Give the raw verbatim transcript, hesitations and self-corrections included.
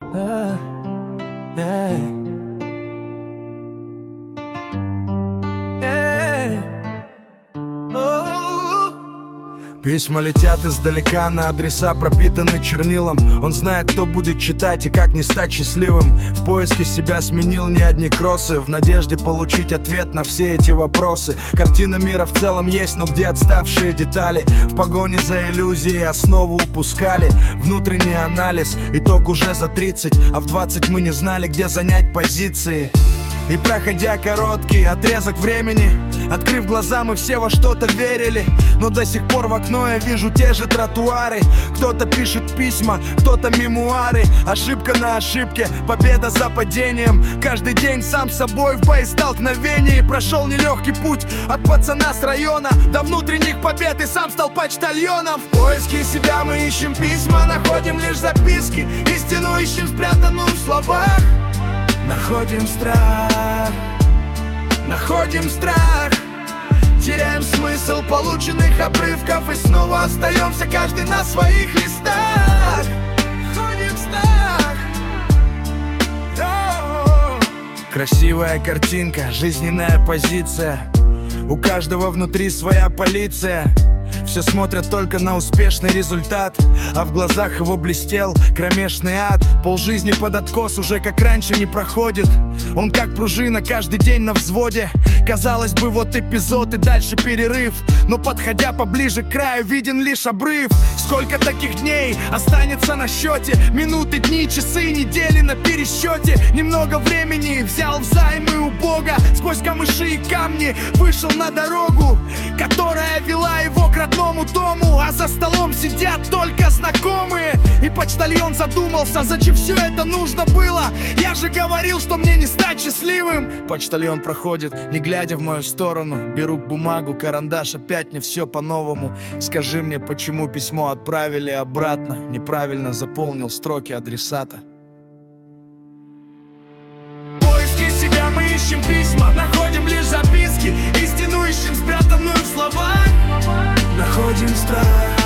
А, эй. Эй. О. Письма летят издалека на адреса, пропитанные чернилом. Он знает, кто будет читать и как не стать счастливым. В поиске себя сменил не одни кроссы, в надежде получить ответ на все эти вопросы. Картина мира в целом есть, но где отставшие детали? В погоне за иллюзией основу упускали. Внутренний анализ, итог уже за тридцать, а в двадцать мы не знали, где занять позиции. И проходя короткий отрезок времени, открыв глаза, мы все во что-то верили. Но до сих пор в окно я вижу те же тротуары. Кто-то пишет письма, кто-то мемуары. Ошибка на ошибке, победа за падением. Каждый день сам с собой в боестолкновении. Прошел нелегкий путь от пацана с района до внутренних побед и сам стал почтальоном. В поиске себя мы ищем письма, находим лишь записки. Истину ищем спрятанную в словах. Находим страх, находим страх, теряем смысл полученных обрывков и снова остаемся каждый на своих листах. Находим страх. О-о-о. Красивая картинка, жизненная позиция. У каждого внутри своя полиция. Все смотрят только на успешный результат, а в глазах его блестел кромешный ад. Полжизни под откос уже как раньше не проходит. Он как пружина каждый день на взводе. Казалось бы, вот эпизод и дальше перерыв, но подходя поближе к краю, виден лишь обрыв. Сколько таких дней останется на счете? Минуты, дни, часы, недели на пересчете. Немного времени взял взаймы у Бога. Сквозь камыши и камни вышел на дорогу, которая вела его к родному дому. А за столом сидят только знакомые. И почтальон задумался, зачем все это нужно было. Я же говорил, что мне не стать счастливым. Почтальон проходит, не глядя в мою сторону. Беру бумагу, карандаш, опять не все по-новому. Скажи мне, почему письмо отправили обратно? Неправильно заполнил строки адресата. В поиске себя мы ищем письма, находим лишь записки. Истину ищем спрятанную в словах. Находим страх.